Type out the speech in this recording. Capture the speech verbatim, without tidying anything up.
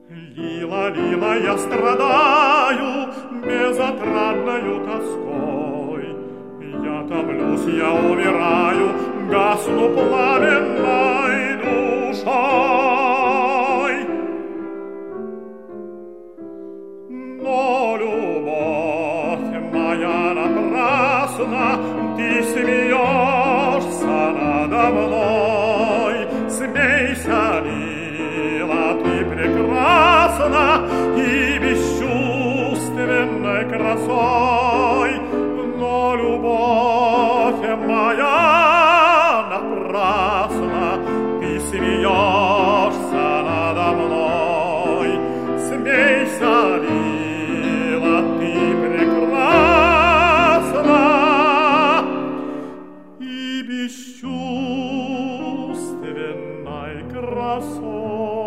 Лила, Лила, я страдаю безотрадною тоской. Я томлюсь, я умираю, гасну пламенной душой. Но любовь моя напрасна, ты смеешься надо мной. Смейся, Лила, ты прекрасна и бесчувственной красой. Но любовь моя напрасна, ты смеешься надо мной. Смейся, Лила, ты прекрасна и бесчувственной красой.